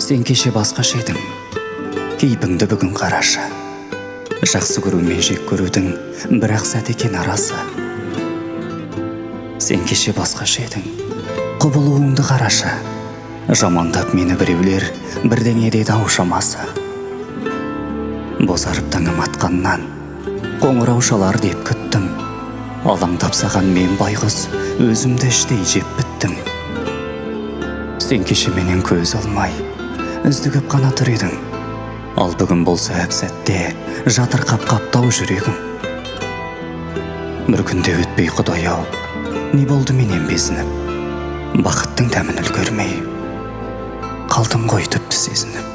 Сен кеше басқаша едің, кейпіңді бүгін қарашы. Жақсы көру мен жек көрудің бірақ сәт екен арасы. Сен кеше басқаша едің, құбылуыңды қарашы. Жамандап мені біреулер бірдеңе деді ау шамасы. Бозарып таңым атқаннан қоңырау шалар деп күттім. Алаңдап саған мен байғұс өзімді іштей жеп біттім. Сен кеше менен көз алмай үздігіп қана тұр едің. Ал бүгін болса әп сәтте жатыр қаптау жүрегім. Бір күнде өтпей Құдай-ау, не болды менен безініп, бақыттың дәмін үлгермей қалдым ғой тіпті сезініп.